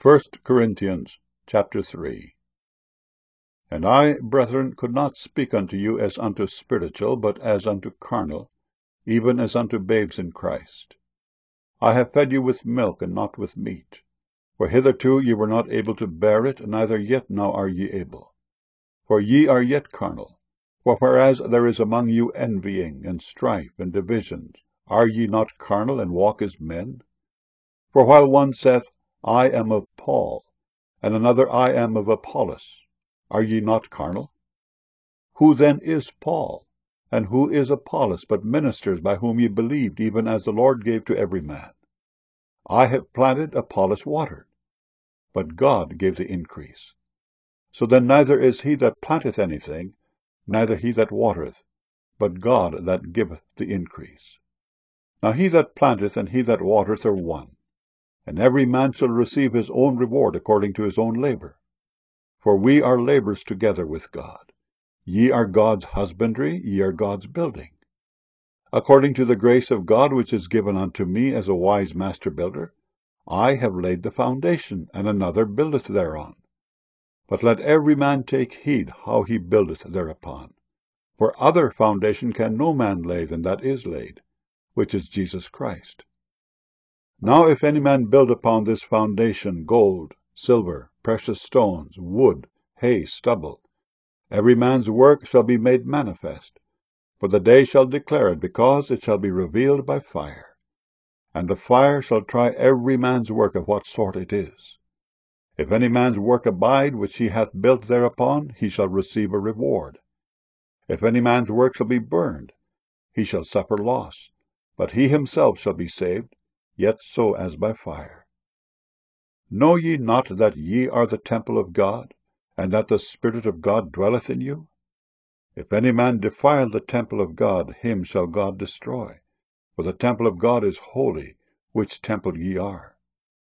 1 Corinthians chapter 3. And I, brethren, could not speak unto you as unto spiritual, but as unto carnal, even as unto babes in Christ. I have fed you with milk, and not with meat. For hitherto ye were not able to bear it, neither yet now are ye able. For ye are yet carnal. For whereas there is among you envying, and strife, and divisions, are ye not carnal, and walk as men? For while one saith, I am of Paul, and another, I am of Apollos, are ye not carnal? Who then is Paul, and who is Apollos, but ministers by whom ye believed, even as the Lord gave to every man? I have planted, Apollos watered, but God gave the increase. So then neither is he that planteth anything, neither he that watereth, but God that giveth the increase. Now he that planteth and he that watereth are one, and every man shall receive his own reward according to his own labor. For we are laborers together with God. Ye are God's husbandry, ye are God's building. According to the grace of God which is given unto me as a wise master builder, I have laid the foundation, and another buildeth thereon. But let every man take heed how he buildeth thereupon. For other foundation can no man lay than that is laid, which is Jesus Christ. Now if any man build upon this foundation gold, silver, precious stones, wood, hay, stubble, every man's work shall be made manifest, for the day shall declare it, because it shall be revealed by fire. And the fire shall try every man's work of what sort it is. If any man's work abide which he hath built thereupon, he shall receive a reward. If any man's work shall be burned, he shall suffer loss, but he himself shall be saved, yet so as by fire. Know ye not that ye are the temple of God, and that the Spirit of God dwelleth in you? If any man defile the temple of God, him shall God destroy. For the temple of God is holy, which temple ye are.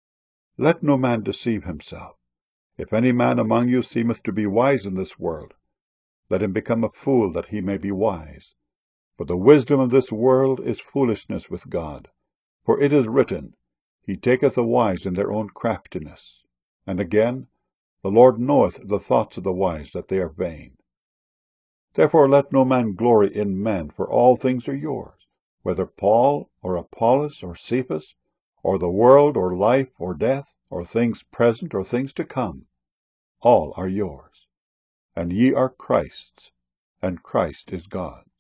Let no man deceive himself. If any man among you seemeth to be wise in this world, let him become a fool, that he may be wise. For the wisdom of this world is foolishness with God. For it is written, He taketh the wise in their own craftiness. And again, the Lord knoweth the thoughts of the wise, that they are vain. Therefore let no man glory in men, for all things are yours, whether Paul, or Apollos, or Cephas, or the world, or life, or death, or things present, or things to come. All are yours. And ye are Christ's, and Christ is God's.